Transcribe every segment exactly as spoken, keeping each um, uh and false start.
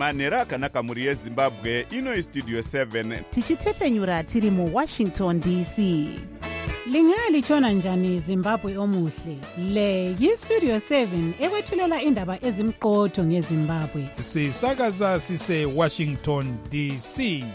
manhero akanaka mhuri yezimbabwe. Ino istudio seven tichitefenyura tiri muwashington D C. Lingalitshona njani Zimbabwe omuhle? Le yistudio seven ekwethulela indaba ezimqotho ngeZimbabwe. Sisakaza sise Washington D C.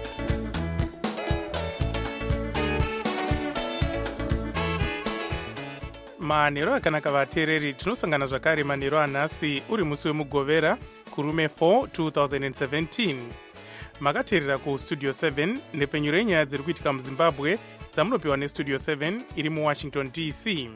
Manhero akanaka vateereri, tinosangana zvakare manhero anhasi uri musi wemugovera kurume four two thousand seventeen. Makateerera kustudio seven nepenyuro yenyaya dziri kuitika muzimbabwe dzamunopiwa nestudio seven iri muwashington D C.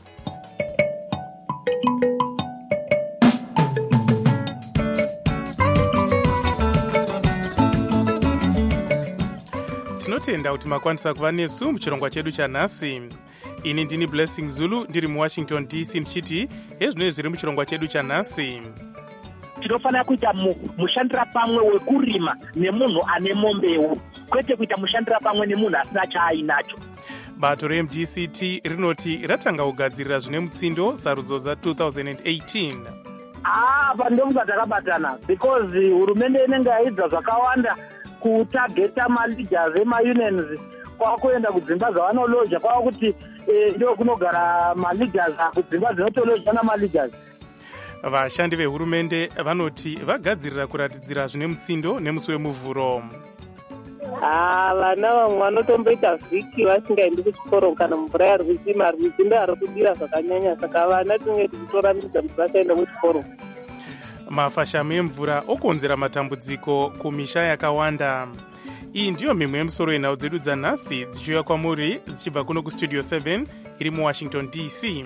Tinotenda kuti makwanisa kuva nesu muchirongwa chedu chanhasi. Ini ndini Blessing Zulu ndiri muwashington D C ndichiti ezvinoi zviri muchirongwa chedu chanhasi. Tinofanira kuita mushandira pamwe wekurima nemunhu ane mombewo, kwete kuita mushandira pamwe nemunhu asina chaainacho. Bato re M D C T rinoti ratanga kugadzirira zvine mutsindo sarudzo za two thousand eighteen. Ah, pandomuka takabatana because hurumende inenge yaidza zvakawanda kutageta maleaders ema-unions kwakuenda kudzimba dzavanolozha, kwava kuti ndio kunogara maleaders kudzimba dzinotolozha namaleaders. Vashandi vehurumende vanoti vagadzirira kuratidzira zvine mutsindo nemusi wemuvhuro. Ah, vana vamwe vanotomboita vhiki vasingaendi kuchikoro kana mvura yari kudzima, rwizi ndo ari kudira zvakanyanya, saka vana tinenge tichitoramidza kuti vasaenda kuchikoro. Mafashamo emvura okonzera matambudziko kumisha yakawanda. Iyi ndiyo mimwe yemusoro yenhau dzedu dzanhasi dzichiuya kwamuri dzichibva kuno kustudio seven iri muwashington D C.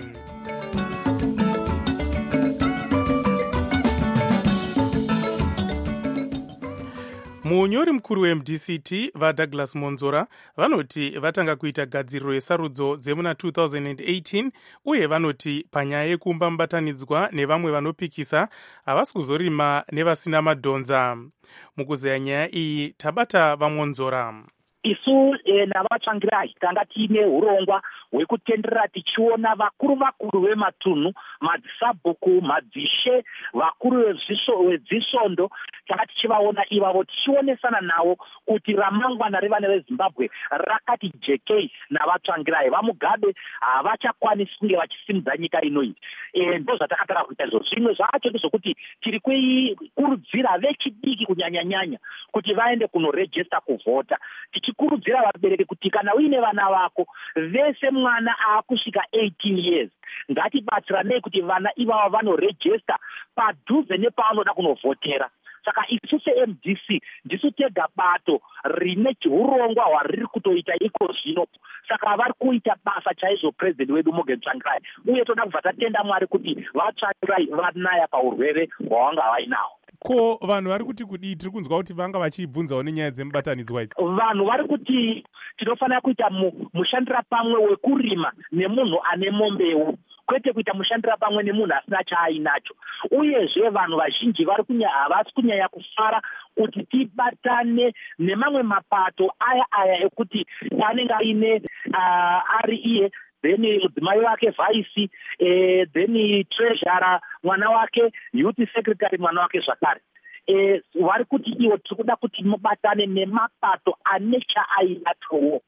Munyori mukuru we M D C T vaDouglas Monzora vanoti vatanga kuita gadziriro yesarudzo dzemuna two thousand eighteen uye vanoti panyaya yekumba mubatanidzwa nevamwe vanopikisa havasi kuzorima nevasina madhonza. Mukuzeya nyaya iyi tabata vaMonzora. Isu e, navatsvangirai tanga tiine urongwa hwekutenderera tichiona vakuru vakuru vematunhu, madzisabhuku, madzishe, vakuru vezvisondo, tanga tichivaona ivavo tichionesana navo kuti ramangwana revana veZimbabwe rakati jekei navatsvangirai. VaMugabe havachakwanisi kunge vachisimudza nyika inoi. E, ndo zvatakatara kuita izvo. Zvimwe zvacho ndezvokuti tiri kuikurudzira vechidiki kunyanya-nyanya kuti vaende kunorejesta kuvhota. Tichikurudzira vabereki kuti kana uine vana vako vese mwana aakusvika eighteen years ngatibatsiranei kuti vana ivavo vanorejesta padhuze nepaanoda kunovhotera. Saka isu se-M D C ndisu tega bato rine chiurongwa hwariri kutoita iko zvino. Saka vari kuita basa chaizvo president wedu Morgan Tsvangirai, uye toda kubva tatenda Mwari kuti vaTsvangirai vanaya paurwere hwavanga vainawo. Ko vanhu vari kuti kudii? Tiri kunzwa kuti vanga vachibvunzawo nenyaya dzemubatanidzwa idzi. Vanhu vari kuti tinofanira kuita mushandira pamwe wekurima nemunhu ane mombewo, kwete kuita mushandira pamwe nemunhu asina chaainacho. Uyezve vanhu vazhinji vari havasi kunyanya kufara kuti tibatane nemamwe mapato aya aya ekuti anenge aine uh, ari iye then mudzimai wake vice, eh, then treasurer mwana wake, youth secretary mwana wake zvakare. Eh, vari kuti iwo tiri kuda kuti mubatane nemapato ane chaainatowo.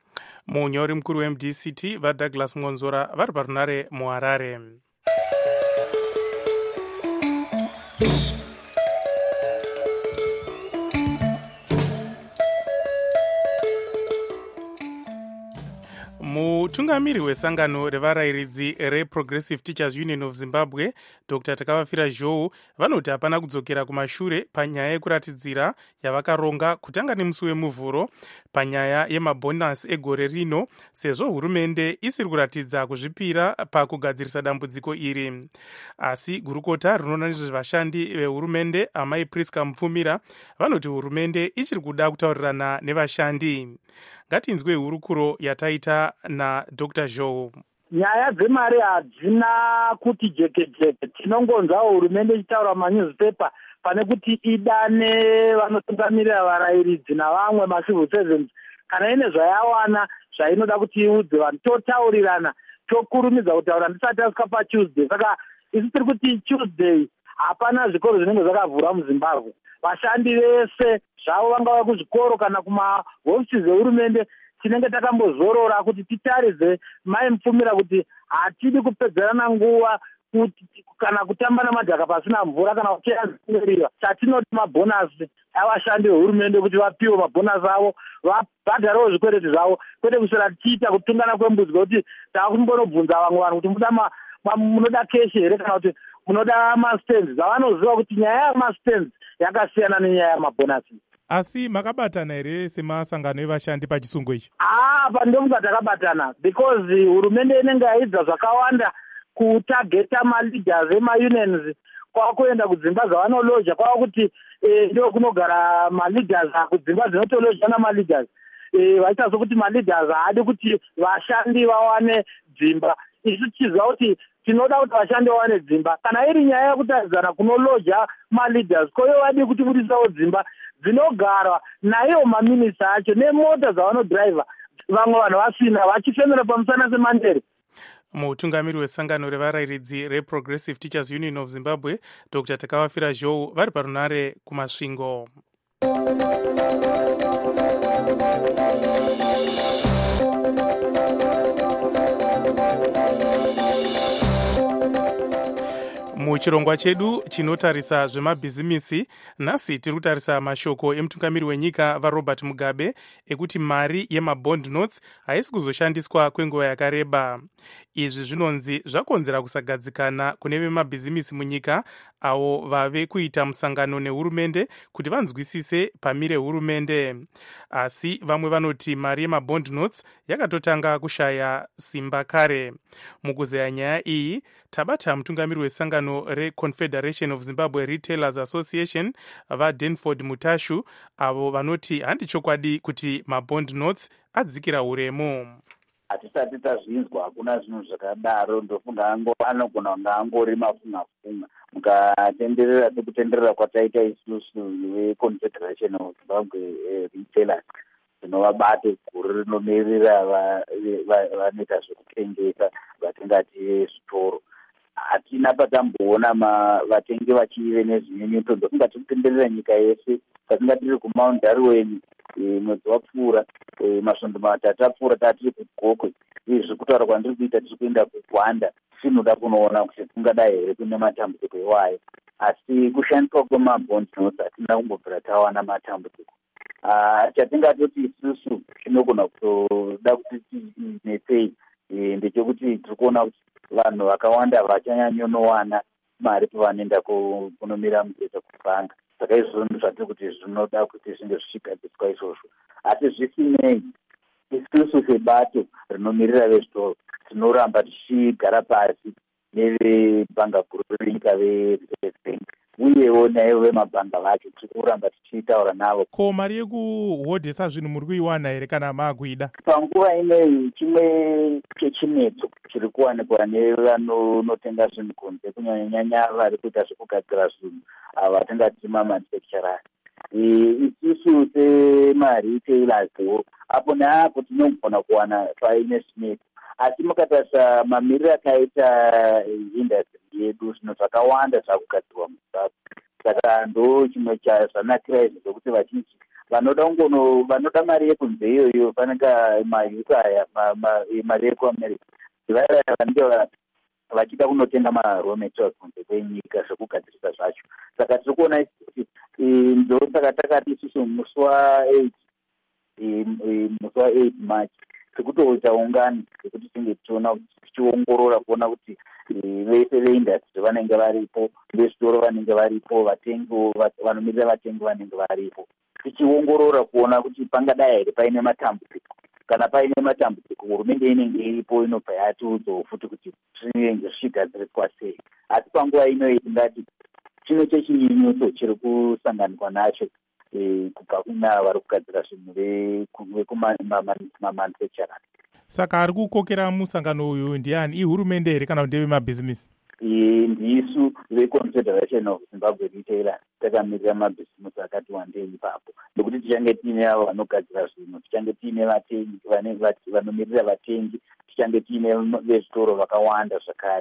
Munyori mukuru we M D C T vaDouglas Monzora vari parunare muHarare. Mutungamiri wesangano revarayiridzi reProgressive Teachers Union of Zimbabwe Doctor Takavafira Zhou vanoti hapana kudzokera kumashure panyaya yekuratidzira yavakaronga kutanga nemusi wemuvhuro panyaya yemabhonasi egore rino, sezvo hurumende isiri kuratidza kuzvipira pakugadzirisa dambudziko iri. Asi gurukota rinoona nezvevashandi vehurumende Amai Priska Mupfumira vanoti hurumende ichiri kuda kutaurirana nevashandi. Ngatinzwe hurukuro yataita naDr Zhou. Nyaya dzemari hadzina kuti jeke jeke. Tinongonzwa hurumende ichitaura manyuzipepa pane kuti idane vanotungamirira varayiridzi navamwe macivil servants kana ine zvayawana zvainoda kuti iudze vanhu. Totaurirana, tokurumidza kutaura ndisati asvika paTuesday. Saka isi tiri kuti Tuesday hapana zvikoro zvinenge zvakavhura muZimbabwe. Vashandi vese zvavo vangava kuzvikoro kana kumahofisi dzehurumende tinenge takambozorora kuti titaridze maimupfumira kuti hatidi kupedzerana nguva kuti kana kutamba namadhaka pasina mvura kana kuchera chatinoti mabhonasi avashandi vehurumende kuti vapiwe mabhonasi avo vabhadharewo zvikwereti zvavo kwete kusera tichiita kutungana kwembudzi kuti taakumbonobvunza vamwe vanhu kuti muda munoda keshi here kana kuti munoda mastands dzavanoziva kuti nyaya yamastands yakasiyana nenyaya yamabhonasi. Asi makabatana here semasangano evashandi pachisungo ichi? Ah, pandomuka takabatana because hurumende inenge yaidza zvakawanda kutageta maleaders ema-unions kwakuenda kudzimba dzavanolodya kwava kuti eh, ndio kunogara maleaders kudzimba dzinotolodya namaleaders eh, vaita sokuti maleaders haadi kuti vashandi vawane dzimba. Isu tichiziva kuti tinoda kuti vashandi vawane dzimba kana iri nyaya yekutadzana kunolodya maleaders koyo vadi kuti budisawo dzimba dzinogara naiwo maminista acho nemota dzavanodhiraivha vamwe vanhu vasina vachifemera pamusana semandere. Mutungamiri wesangano revarairidzi reProgressive Teachers Union of Zimbabwe Doctor Takavafira Zhou vari parunare kumasvingo. Muchirongwa chedu chinotarisa zvemabhizimisi, nhasi tiri kutarisa mashoko emutungamiri wenyika vaRobert Mugabe ekuti mari yemabond notes haisi kuzoshandiswa kwenguva yakareba. Izvi zvinonzi zvakonzera kusagadzikana kune vemabhizimisi munyika avo vave kuita musangano nehurumende kuti vanzwisise pamire hurumende. Asi vamwe vanoti mari yemabond notes yakatotanga kushaya simba kare. Mukuzeya nyaya iyi tabata mutungamiri wesangano reConfederation of Zimbabwe Retailers Association vaDenford Mutashu avo vanoti handi chokwadi kuti mabond notes adzikira uremu. Hatisati tazvinzwa hakuna zvinhu zvakadaro, ndofunga anogona kunga angori mafunga funga mukatenderera sekutenderera kwataita isusu veConfederation of Zimbabwe Retailers rinova bato guru rinomirira vanoita zvekutengesa vatingati zvitoro. Hatina patamboona vatengi vachive nezvinyunyuto, ndofunga tikutenderera nyika yese patinga tiri kuMount Darwin mwedzi wapfuura masvondo matatu apfuura tatiri kugokwe. Izvi kutaura kwandiri kuita tiri kuenda kuGwanda tinoda kunoona kuti kungadai here kune matambudziko iwayo, asi kushandiswa kwemabond notes hatina kumbobvira tawana matambudziko. Chatingatoti isusu tinogona kutoda kuti tinetsei ndechekuti tiri kuona kuti vanhu vakawanda vachanyanyonowana mari pavanoenda kunomira mujecha kubhanga. Saka izvozvo zvatiri kuti zvinoda kuti zvinge zvichigadziswa izvozvo. Asi zvisinei, isusu sebato rinomirira vezvitoro tinoramba tichigara pasi nevebhanga guru renyika veReserve Bank uyewo naivo vemabhanga vacho tiri kuramba tichitaura navo. Ko mari yekuhodhesa zvinhu muri kuiwana here kana maakuida? Panguva ineyi chimwe chechinetso chiri kuwanikwa nevanotenga zvinhu kunze kunyanyanyanya vari kuita zvekugadzira zvinhu vatingati mamanufacturers. Isusu semaretailers apo neapo tinogona kuwana paine chinetso, asi mukatarisa mamiriro akaita industry yedu zvinhu zvakawanda zvakugadzirwa muZimbabwe. Saka ndo chimwe chazvanakira izvi zvokuti vazhinji vanoda ngono vanoda mari yekunze iyoyo fanaka mayuka aya mari yekuAmerica vaya vanenge vachida kunotenga maraw materials kunze kwenyika zvekugadzirisa zvacho. Saka tiri kuona kuti ndo saka takati isusu musi wa8 musi wa8 March tikutoita ungano yekuti tinge tichiona tichiongorora kuona kuti vese veindustry vanenge varipo, vezvitoro vanenge varipo, vatengi vanomirira vatengi vanenge varipo, tichiongorora kuona kuti pangadai here paine matambudziko. Kana paine matambudziko hurumende inenge iripo inobva yatiudzawo futi kuti zvinenge zvichigadziriswa sei. Asi panguva inoyi tingati chino chechinyunyuto chiri kusanganikwa nacho kubva kuna vari kugadzira zvinhu vekumamanufacturers. Saka ari kukokera musangano uyu ndiani, ihurumende here kana kuti ndevemabhizimisi? Ndisu veConfederation of Zimbabwe Retailers takamirira mabhizimisi akati wandei ipapo, nekuti tichange tiine avo vanogadzira zvinhu, tichange tiine vatengi vanomirira vatengi, tichange tiine vezvitoro vakawanda zvakare.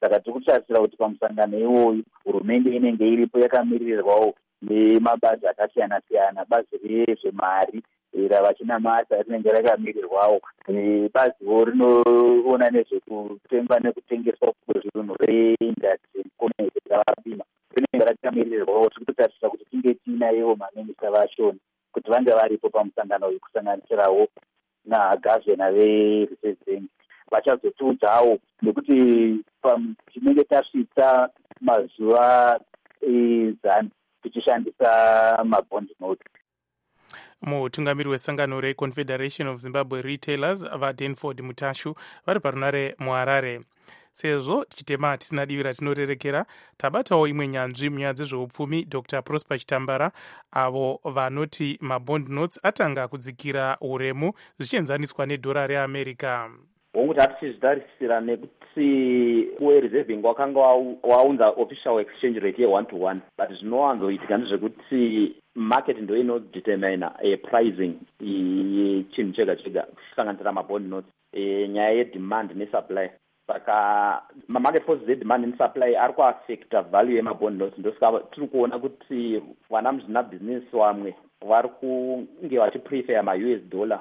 saka tiri kutarisira kuti pamusangano iwoyu hurumende inenge iripo yakamirirwawo nemabazi akasiyana siyana. Bazi rezvemari ravachinamata rinenge rakamirirwawo, baziwo rinoona nezvekutengwa nekutengeswa kwezvinhu reindastry community dzavapima rinenge rakamirirwawo. tiri kutarisira kuti tinge tiinayewo maminista vashoni kuti vange varipo pamusangano uyu, kusanganisirawo nagavhena vereserve bank vachazotiudzawo, nekuti tinenge tasvitsa mazuva ezana tichishandisa mabond note. mutungamiri wesangano reconfederation of Zimbabwe Retailers vaDenford Mutashu vari parunare muHarare. Sezvo tichitema tisina divi ratinorerekera, tabatawo imwe nyanzvi munyaya dzezveupfumi, Dr Prosper Chitambara, avo vanoti mabond notes atanga kudzikira uremu zvichienzaniswa nedhora reAmerica. Wonguti atichizvitarisira nekuti kureserving wakanga waunza official exchange rate ye one to one, but zvinowanzoitika ndezvekuti market ndo inodetermina a pricing yechinhu chega chega kusanganisira mabond notes, nyaya yedemand nesupply. Saka market forces edemand nesupply ari kuaffecta value yemabond notes. Ndosaka tiri kuona kuti vana muzvinabusiness vamwe vari kunge vachiprefer ma-U S dollar,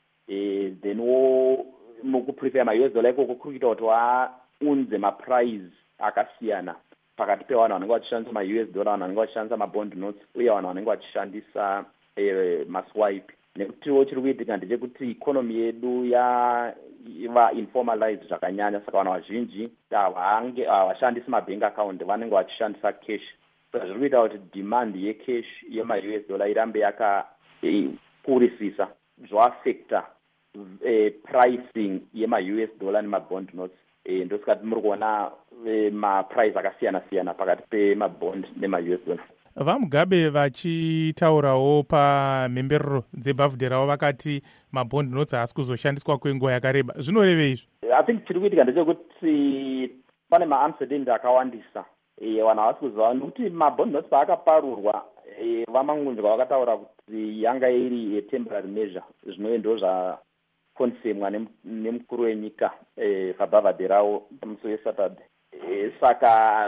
then wo mukuprefer ma-U S dollar ikoko kuri kuita kuti vaunze maprice akasiyana pakati pevanhu vanenge vachishandisa ma-U S dollar, vanhu vanenge vachishandisa mabond notes, uye vanhu vanenge vachishandisa eh, maswipe. Nekutiwo chiri kuitika ndechekuti ikonomi yedu yava informalized zvakanyanya, saka vanhu vazhinji havashandisi mabank account, vanenge vachishandisa cash. Saka zviri kuita kuti demand yecash yema-U S dollar irambe yakakurisisa, zvoaffecta eh, pricing yema-U S dollar nemabond notes. Eh, ndosikati muri kuona eh, maprice akasiyana siyana pakati pemabond nema-U S dollar. VaMugabe vachitaurawo pamhemberero dzebhavhudhe ravo vakati mabond notes haasi kuzoshandiswa kwenguva yakareba. Zvinoreve izvi? I think chiri kuitika ndechekuti pane ma-uncertainty akawandisa. E, vanhu havasi kuziva nokuti mabond notes paakaparurwa, e, vamangunzva vakataura kuti yanga iri temporary measure, zvinove ndo zvakonfirmwa nemukuru wenyika e, pabhavhadhe ravo pamusi weSaturday. E, saka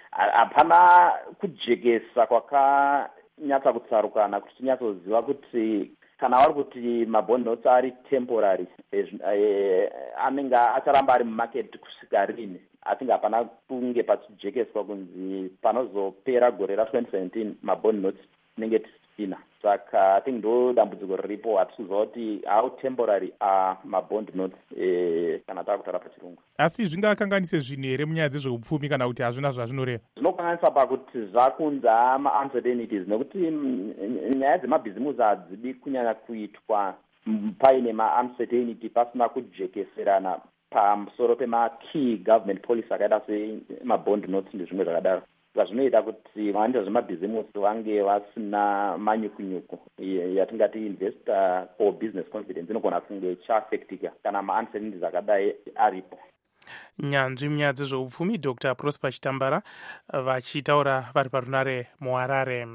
hapana kujekesa kwakanyatsa kutsarukana kuti tinyatsoziva kuti kana vari kuti mabond notes ari temporary, e, e, anenge acharamba ari mumarket kusvika rini. I think hapana kunge pachijekeswa kunzi panozopera gore ra twenty seventeen mabond notes tinenge tisina. Saka I think ndo dambudziko riripo, hatikuziva kuti how temporary are mabond notes eh, kana takutaura pachirungu. Asi zvingakanganise zvinhu here munyaya dzezveupfumi kana kuti hazvina zvazvinoreva? Zvinokanganisa pakuti zvakunza ma-uncertainties, nekuti nyaya dzemabhizimusi hadzidi kunyanya kuitwa paine ma-uncertainty pasina kujekeserana pamusoro pema-key government policy akaita semabond notes ndezvimwe zvakadaro. Zvinoita kuti vanoita zvemabhizimusi vange vasina manyukunyuku yatingati investor or business confidence inogona kunge ichiaffectika kana ma-uncertainties akadai aripo. Nyanzvi munyaya dzezveupfumi Dr Prosper Chitambara vachitaura vari parunare muHarare.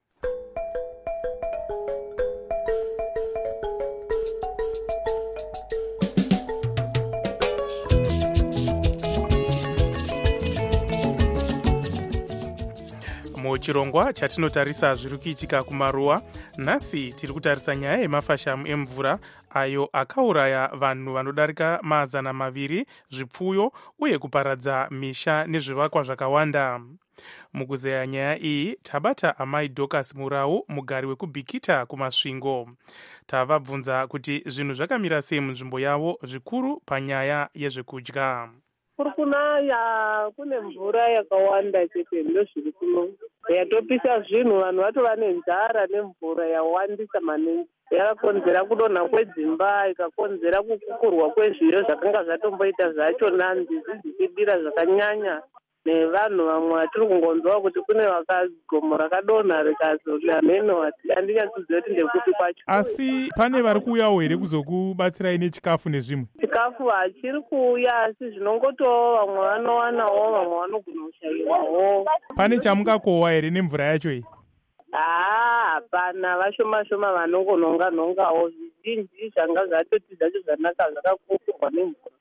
Muchirongwa chatinotarisa zviri kuitika kumaruwa, nhasi tiri kutarisa nyaya yemafashamu emvura ayo akauraya vanhu vanodarika mazana maviri zvipfuyo uye kuparadza misha nezvivakwa zvakawanda. Mukuzeya nyaya iyi tabata amai Dorcas Murau, mugari wekubhikita kumasvingo. Tavabvunza kuti zvinhu zvakamira sei munzvimbo yavo, zvikuru panyaya yezvekudya. Kuri kunaya, kune mvura yakawanda chete, ndo zviri kuno yatopisa zvinhu, vanhu vatova nenzara nemvura yawandisa maningi. Yakakonzera kudonha kwedzimba, ikakonzera kukukurwa kwezviyo zvakanga zvatomboita zvacho nanzizi dzichidira zvakanyanya. Nevanhu vamwe vatiri kungonzwa kuti kune vakagomo rakadonha rikazodira mheno, handinyatsiziva kuti ndekupi kwacho. Asi pane vari kuuyawo here kuzokubatsirai nechikafu nezvimwe? Chikafu hachiri kuuya, asi zvinongotowo vamwe vanowanawo, vamwe vanogona kushayiwawo. Pane chamungakohwa here nemvura yacho iyi? Haa, hapana, vashoma shoma vanongononga nongawo. Zvizhinji zvanga zvatoti zvacho zvanaka zvakakukurwa nemvura.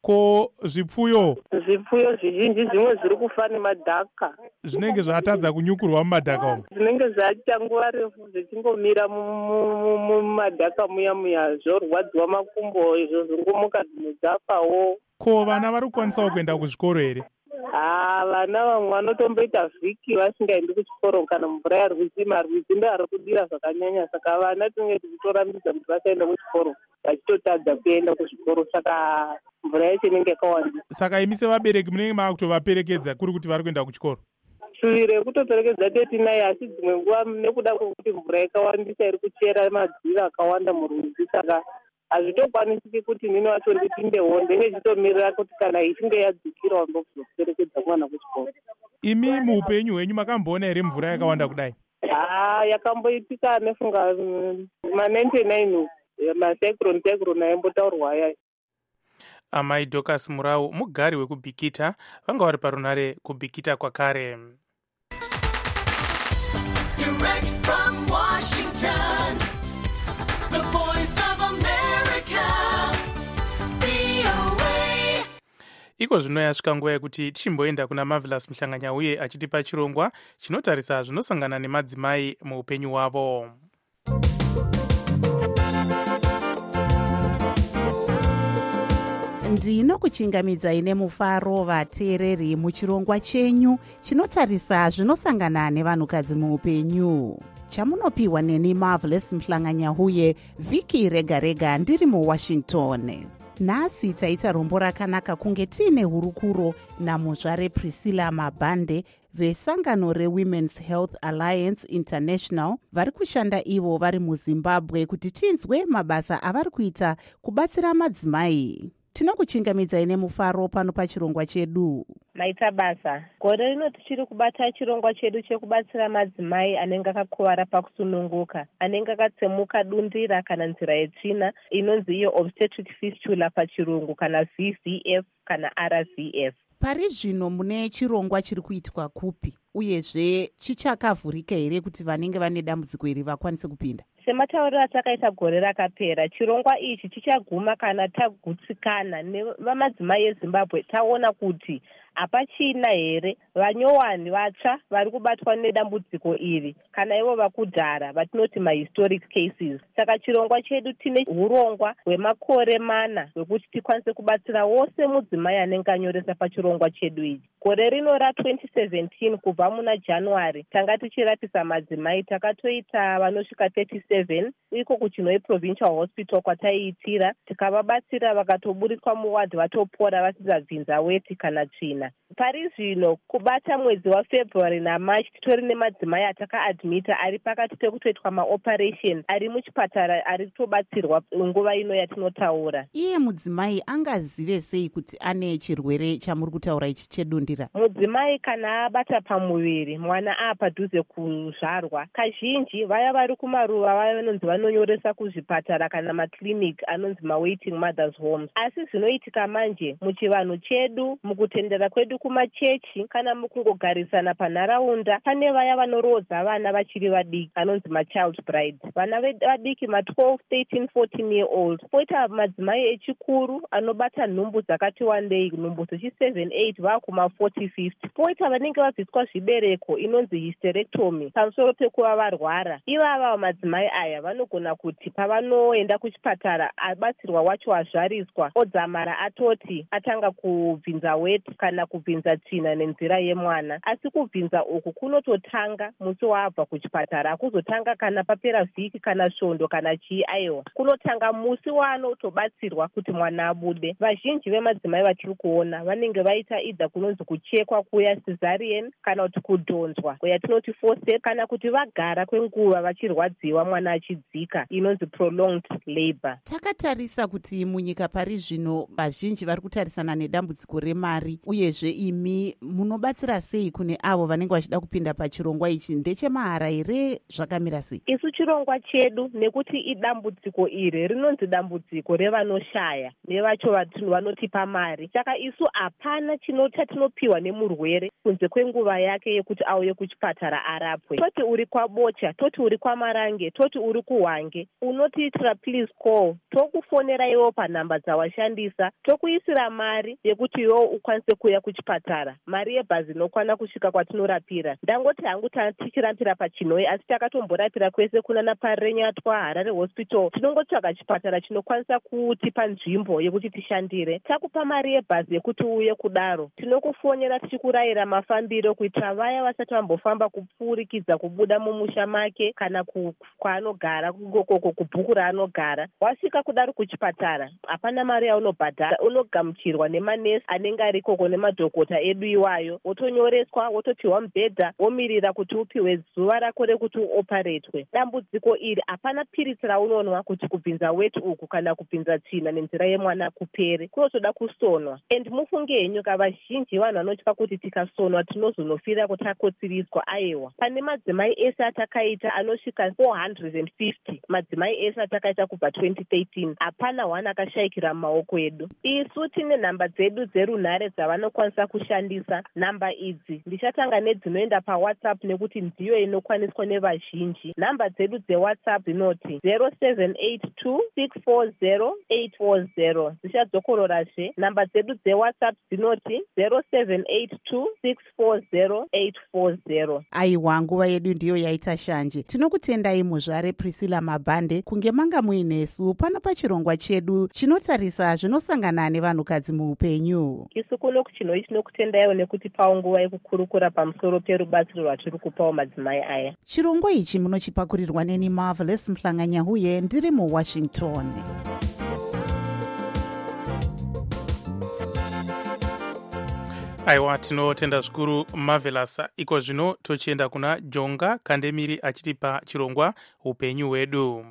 Ko zvipfuyo zvipfuyo zvizhinji zvimwe zviri kufa nemadhaka zvinenge zvatadza kunyukurwa mumadhaka umu, zvinenge zvaita nguva refu zvichingomira mumadhaka muya muya zvorwadziwa makumbo izvo zvingomuka dzimwe dzafawo. Ko vana vari kukwanisawo kuenda kuzvikoro here? Ah, vana vamwe vanotomboita vhiki vasingaendi kuchikoro kana mvura yarwizi marwizi ndo ari kudira zvakanyanya, saka vana tinenge tichitorambidza kuti vasaenda kuchikoro vachitotadza kuenda kuzvikoro, saka mvura yacho inenge yakawanda. Saka imi sevabereki munenge maakutovaperekedza kuri kuti vari kuenda kuchikoro? Shuvire yekutoperekedza tetinaye, asi dzimwe nguva nekuda kwekuti mvura yakawandisa iri kuchera madzira akawanda murwizi, saka hazvitokwanisiki kuti nini wacho ndipindewo, ndenge chitomirira kuti kana ichinge yadzikirawo ndokuzoperekedza mwana kuchikoro. Imi muupenyu hwenyu makamboona here mvura yakawanda kudai? Ah, yakamboitika nefunga ma-ninety-nine macyclone cyclone ayembotaurwa ayayo. Amai Dorcas Murau, mugari wekubhikita, vanga vari parunare kubhikita kwakare. Direct from Washington, the voice of America, V O A. Iko zvino yasvika nguva yekuti tichimboenda kuna Marvelous Muhlanganya uye achitipa chirongwa chinotarisa zvinosangana nemadzimai muupenyu hwavo. ndinokuchingamidzai nemufaro vateereri muchirongwa chenyu chinotarisa zvinosangana nevanhukadzi muupenyu, chamunopiwa neni Marvelous Muhlanganya uye vhiki rega rega ndiri muwashington. Nhasi taita rombo rakanaka kunge tiine hurukuro namuzvare Priscilla Mabhande vesangano reWomen's Health Alliance International vari kushanda ivo vari muZimbabwe kuti tinzwe mabasa avari kuita kubatsira madzimai. Tinokuchingamidzai nemufaro pano pachirongwa chedu. Maita basa. Gore rino tichiri kubata chirongwa chedu chekubatsira madzimai anenge akakuvara pakusununguka, anenge akatsemuka dundira kana nzira yetsvina inonzi iyo obstetric fistula pachirungu, kana V V F kana R V F. Pari zvino mune chirongwa chiri kuitwa kupi uyezve chichakavhurika here kuti vanenge vane dambudziko iri vakwanise kupinda? Sematauriro atakaita gore rakapera, chirongwa ichi chichaguma kana tagutsikana nevamadzimai eZimbabwe taona kuti hapachina here vanyowani vatsva vari kubatwa nedambudziko iri kana ivo vakudhara vatinoti mahistoric cases. Saka chirongwa chedu tine urongwa hwemakore mana hwekuti tikwanise kubatsira wose mudzimai anenge anyoresa pachirongwa chedu ichi. Gore rino ra-twenty seventeen kubva muna January tanga tichirapisa madzimai, takatoita vanosvika thirty-seven iko kuchinoi provincial hospital kwataiitira, tikavabatsira vakatoburiswa muwadhi vatopora vasisabvinza weti kana tsvina. Pari zvino kubata mwedzi waFebruary naMarch titori nemadzimai atakaadmita ari pakati pekutoitwa maoperation ari muchipatara ari kutobatsirwa nguva ino yatinotaura. Iye mudzimai angazive sei kuti ane chirwere chamuri kutaura ichi chedundira? Mudzimai kana abata pamuviri mwana aapadhuze kuzvarwa, kazhinji vaya vari kumaruva vaya vanonzi vanonyoresa kuzvipatara kana maclinic anonzi mawaiting mothers homes. Asi zvinoitika manje muchivanhu chedu, mukutendera kwedu kumachechi kana mukungogarisana panharaunda, pane vaya vanorodza vana vachiri vadiki anonzi machild bride, vana vadiki ma-twelve, thirteen, fourteen year old. Poita madzimai echikuru anobata nhumbu dzakati wandei, nhumbu dzechi-seven, eight vakuma forty, fifty. Poita vanenge vabviswa zvibereko inonzi hysterectomy pamusoro pekuva varwara. Ivava madzimai aya vanogona kuti pavanoenda kuchipatara abatsirwa wacho azvariswa odzamara atoti atanga kubvinza weti kana kubvinza tsvina nenzira yemwana. Asi kubvinza uku kunototanga musi waabva kuchipatara, hakuzotanga kana papera vhiki kana svondo kana chii, aiwa kunotanga musi waanotobatsirwa kuti mwana abude. Vazhinji vemadzimai vatiri kuona vanenge vaita idha kunonzi kuchekwa kuya cesarean kana kuti kudhonzwa yatinoti forceps, kana kuti vagara kwenguva vachirwadziwa mwana achidzika inonzi prolonged labor. Takatarisa kuti munyika pari zvino vazhinji vari kutarisana nedambudziko remari uyezve imi munobatsira sei kune avo vanenge vachida kupinda pachirongwa ichi? Ndechemahara here? Zvakamira sei? Isu chirongwa chedu nekuti idambudziko iri rinonzi dambudziko revanoshaya nevacho vanotipa mari, saka isu hapana chatinopiwa nemurwere kunze kwenguva yake yekuti auye kuchipatara arapwe. Toti uri kwaBocha, toti uri kwaMarange, toti uri kuHwange, unotiitira please call, tokufonera iwo panhamba dzawashandisa, tokuisira mari yekuti iwo ukwanise kuuya kuchipatara. Mari yebhazi inokwana kusvika kwatinorapira. Ndangoti hangu tichirapira paChinoi, asi takatomborapira kwese kunana paRenyatwa, Harare Hospital. Tinongotsvaga chipatara chinokwanisa kutipa nzvimbo yekuti tishandire. Takupa mari yebhazi yekuti uuye kudaro. Tinokufonera tichikurayira mafambiro kuitira vaya vasati vambofamba kupfuurikidza kubuda mumusha make kana kwaanogara kukoko kubhuku raanogara. Wasvika kudaro kuchipatara, hapana mari yaunobhadhara, unogamuchirwa nemanesi anenge ari ikoko nemadhokota edu iwayo, wotonyoreswa, wotopiwa mubhedha, womirira kuti upiwe zuva rako rekuti uoparetwe. Dambudziko iri hapana piritsi raunonwa kuti kubvinza weti uku kana kubvinza tsvina nenzira yemwana kupere, kunotoda kusonwa. And mufunge henyu kavazhinji vanhu vanotya kuti tikasonwa tinozonofira kuti takotsiriswa. Aiwa, pane madzimai ese atakaita anosvika four hundred fifty, madzimai ese atakaita kubva twenty thirteen, hapana one akashayikira mumaoko edu. Isu tine nhamba dzedu dzerunhare dzavanokwanisa kushandisa. Nhamba idzi ndichatanga nedzinoenda paWhatsApp nekuti ndiyo inokwaniswa nevazhinji. Nhamba dzedu dzeWhatsApp dzinoti zero seven eight two six four zero eight four zero. Ndichadzokororazve, nhamba dzedu dzeWhatsApp dzinoti zero seven eight two six four zero eight four zero. Aiwa, nguva yedu ndiyo yaita shanje. Tinokutendai muzvare Priscilla Mabhande kunge manga muinesu pano pachirongwa chedu chinotarisa zvinosangana nevanhukadzi muupenyu. Isu kuno kuChinoi tinokutendaiwo nekuti pawo nguva yekukurukura pamusoro perubatsiro rwatiri kupawo madzimai aya. Chirongwa ichi munochipakurirwa neni Marvelous Mhlanganyahuye, ndiri muWashington. Aiwa, tinotenda zvikuru Marvelous. Iko zvino tochienda kuna Jonga Kandemiri achitipa chirongwa upenyu hwedu.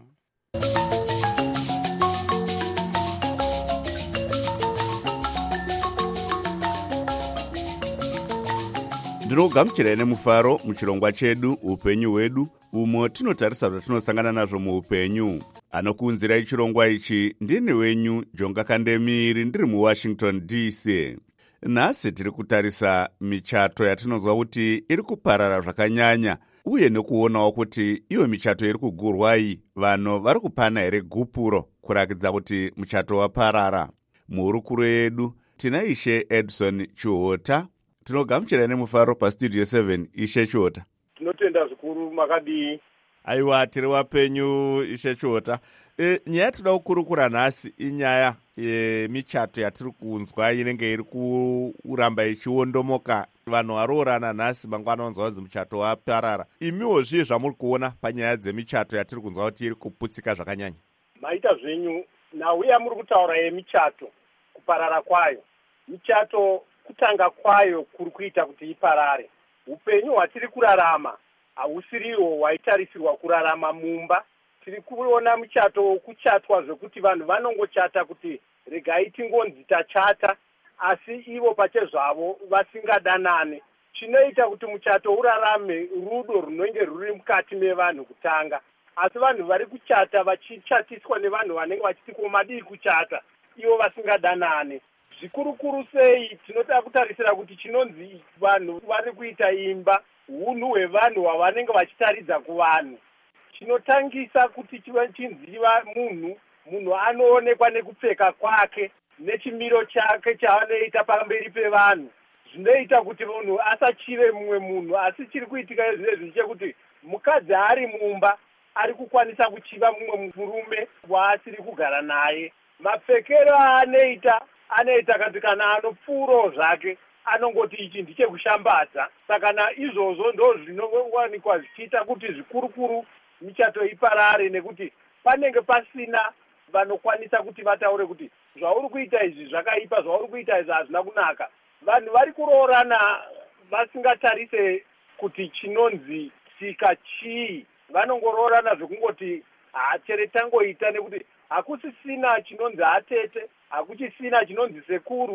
Ndinogamuchirai nemufaro muchirongwa chedu upenyu hwedu, umo tinotarisa zvatinosangana nazvo muupenyu. Anokuunzirai chirongwa ichi ndini wenyu Jonga Kandemiri, ndiri muWashington D C. Nhasi tiri kutarisa michato yatinonzwa kuti iri kuparara zvakanyanya, uye nekuonawo kuti iyo michato iri kugurwai vanhu vari kupana here gupuro kurakidza kuti muchato waparara. Muhurukuro yedu tina Ishe Edson Chuhota. Tinogamuchira nemufaro pastudio seven. Ishe Chuhota, tinotenda zvikuru. Makadii? Aiwa, tiri wapenyu Ishe Chuhota. E, nyaya yatinoda kukurukura nhasi inyaya yemichato yatiri kunzwa inenge iri kuramba ichiondomoka. Vanhu varoorana nhasi mangwana vanzwa kunzi muchato waparara. Imiwo zviye zvamuri kuona panyaya dzemichato yatiri kunzwa kuti iri kuputsika zvakanyanya? Maita zvenyu nauya muri kutaura yemichato kuparara kwayo. Michato kutanga kwayo kuri kuita kuti iparare. Upenyu hwatiri kurarama hausiriwo hwaitarisirwa kurarama mumba. Tiri kuona muchato kuchatwa zvekuti vanhu vanongochata kuti regai tingonzi tachata, asi ivo pachezvavo vasingadanane. Chinoita kuti muchato urarame rudo runenge ruri mukati mevanhu kutanga. Asi vanhu vari kuchata vachichatiswa nevanhu vanenge vachiti komadii kuchata, ivo vasingadanane. Zvikurukuru sei tinoda kutarisira kuti chinonzi vanhu vari kuita imba unhu hwevanhu hwavanenge vachitaridza kuvanhu. Chinotangisa kuti chinziva munhu, munhu anoonekwa nekupfeka kwake nechimiro chake chaanoita pamberi pevanhu. Zvinoita kuti munhu asachive mumwe munhu, asi chiri kuitika zvinezvi chekuti mukadzi ari mumba ari kukwanisa kuchiva mumwe murume waasiri kugara naye. Mapfekero aanoita anoita kuti kana anopfuurawo zvake anongoti ichi ndichekushambadza. Saka naizvozvo ndo zvinowanikwa zvichiita kuti zvikurukuru michato iparare, nekuti panenge pasina vanokwanisa kuti vataure kuti zvauri kuita izvi zvakaipa, zvauri kuita izvi hazvina kunaka. Vanhu vari kuroorana vasingatarise kuti chinonzi tsika chii. Vanongoroorana zvekungoti hachere tangoita, nekuti hakusisina chinonzi atete, hakuchisina chinonzi sekuru.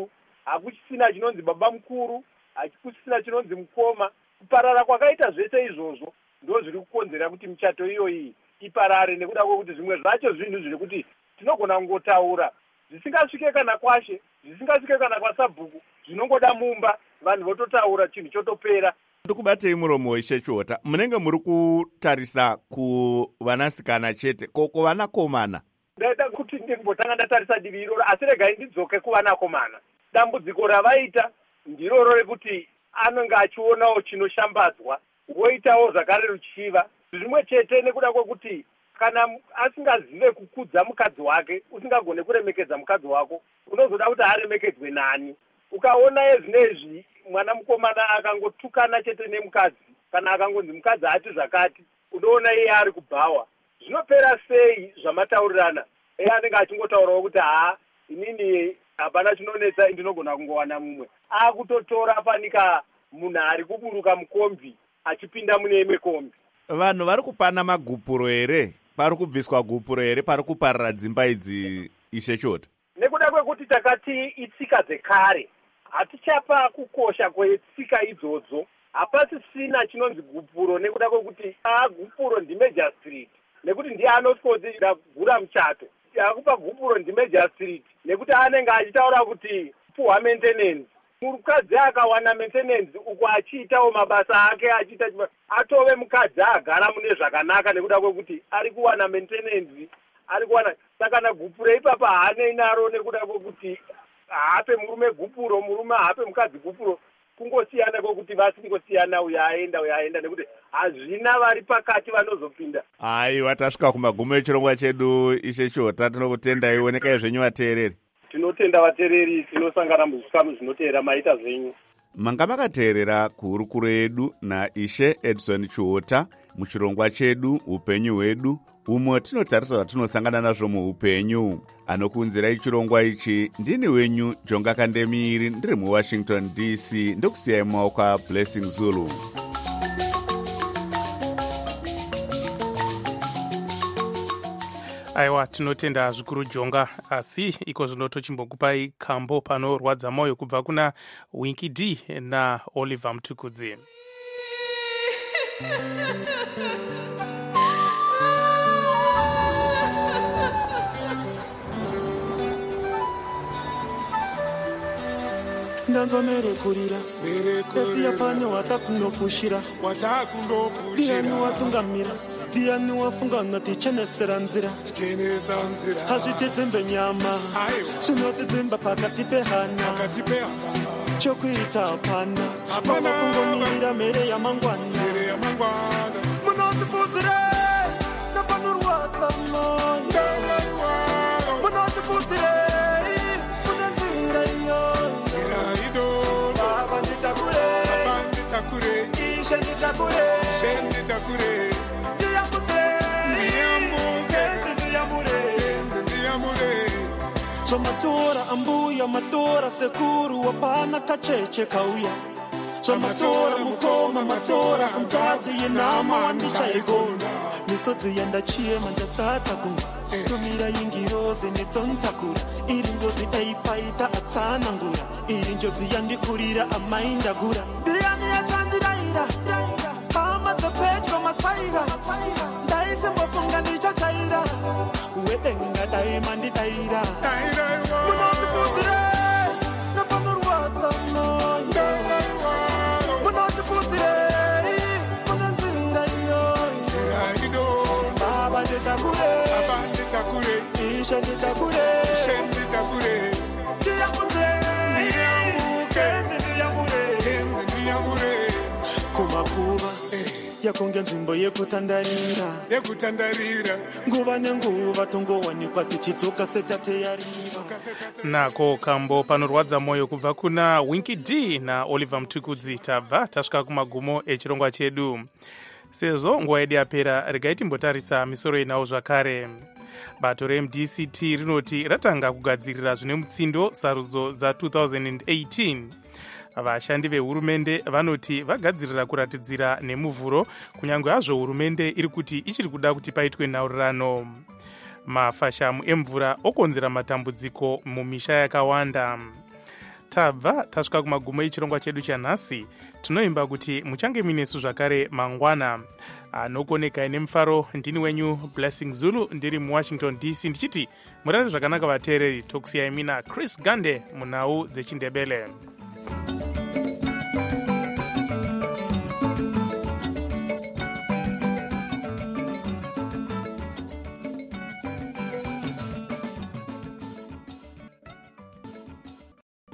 hakuchisina chinonzi baba mukuru, hakuchisina chinonzi mukoma. Kuparara kwakaita zvese izvozvo ndo zviri kukonzera kuti michato iyoyi iparare, nekuda kwekuti zvimwe zvacho zvinhu zviri kuti tinogona kungotaura zvisingasvike kana kwashe, zvisingasvike kana kwasabhuku, zvinongoda mumba, vanhu vototaura chinhu chotopera. Ndikubatei muromo weshechota, munenge muri kutarisa kuvanasikana chete, ko kuvanakomana? Ndaida kuti ndimbotanga ndatarisa divi iroro, asi regai ndidzoke kuvanakomana. Dambudziko ravaita ndiroro rekuti anenge achionawo chinoshambadzwa, woitawo zvakare ruchiva. Zvimwe chete nekuda kwekuti kana asingazive kukudza mukadzi wake, usingagone kuremekedza mukadzi wako, unozoda kuti aremekedzwe nani. Ukaona ezvinezvi mwana mukomana akangotukana chete nemukadzi, kana akangonzi mukadzi ati zvakati, unoona iye ari kubhawa. Zvinopera sei zvamataurirana? Iye anenge achingotaurawo kuti haa, inini hapana chinonetsa, ndinogona kungowana mumwe. Akutotora panika munhu ari kuburuka mukombi achipinda mune imwe kombi. Vanhu vari kupana magupuro here? Pari kubviswa gupuro here pari kuparira dzimba idzi ishechota? Nekuda kwekuti takati itsika dzekare, hatichapa kukosha kwetsika idzodzo. Hapasisina chinonzi gupuro, nekuda kwekuti agupuro ndiMajor Street, nekuti ndiye anotya ndagura muchato. Akupa gupuro ndiMajor Street nekuti anenge achitaura kuti puhwa maintenance. Mukadzi akawana maintenance uko achiitawo mabasa ake, achiita atove mukadzi agara mune zvakanaka, nekuda kwekuti ari kuwana maintenance, ari kuwana. Saka na gupuro ipapa haanei naro, nekuda kwekuti haape murume gupuro, murume haape mukadzi gupuro. Kungosiyana kwekuti vasingosiyana, uyo aenda uyo aenda, nekuti hazvina vari pakati vanozopinda. Aiwa, tasvika kumagumo echirongwa chedu ishechota. Tinokutendai, onekai zvenyu vateereri. Tinotenda vateereri, tinosangana muzvikamu zvinoteera, maita zvenyu. Manga makateerera kuhurukuro yedu naishe Edson Chiota muchirongwa chedu upenyu hwedu, umwe tinotarisa zvatinosangana nazvo muupenyu. Anokuunzirai chirongwa ichi ndini wenyu Jonga Kandemiri, ndiri muWashington D C, ndokusiyai mumaoko aBlessing Zulu. Aiwa, tinotenda zvikuru Jonga, asi iko zvino tochimbokupai kambo panorwadza moyo kubva kuna Winky D na Oliver Mtukudzi. Ndanzo merekurira esi yapanye watakunofushira diani watungamira diani wafunga natichenesera nzira hazvitedzembe nyama zvinotedzemba pakati pehana chokuita hapana vava kungomirira mere yamangwana munotifudzire napanorwadza moyo munotifudzire kune nzira iyo baba nditakure ishe nditakure Somatora ambuya matora sekuru wapana kacheche kauya Somatora mukoma matora anjazi yenama wanisha egona Misodzi yanda chiema ndasata kunga Tumira yingiroze netsontakura Iringozi eipaita atsana ngura Irinjozi yandikurira amainda gura Diani ya chandiraira Hama tepechwa machaira Ndaisi mwafunga ndicha chaira Uwedenga daima ndidaira Munotifudzire Napanorwadza moyo Munotifudzire Mune nzira iyo Baba nditakure Ishe nditakure Ndiyamure Kenzi ndiyamure Kumakuva yakonge nzvimbo yekutandarira yekutandarira nguva nenguva tongowanikwa tichidzoka setateyarira nako kambo panorwadza moyo kubva kuna Winky D na Oliver Mtukudzi. Tabva tasvika kumagumo echirongwa chedu. Sezvo nguva yedu yapera, regai timbotarisa misoro inawo zvakare. Bato reM D C T rinoti ratanga kugadzirira zvine mutsindo sarudzo dza two thousand eighteen. Vashandi vehurumende vanoti vagadzirira kuratidzira nemuvhuro, kunyange hazvo hurumende iri kuti ichiri kuda kuti paitwe nhaurirano. Mafashamu emvura okonzera matambudziko mumisha yakawanda. tabva tasvika kumagumo echirongwa chedu chanhasi. Tinoimba kuti muchange minesu zvakare mangwana. Anokonekai nemufaro ndini wenyu Blessing Zulu ndiri muWashington D C ndichiti murare zvakanaka vateereri. Tokusiyai mina Chris Gande munhau dzechindebele.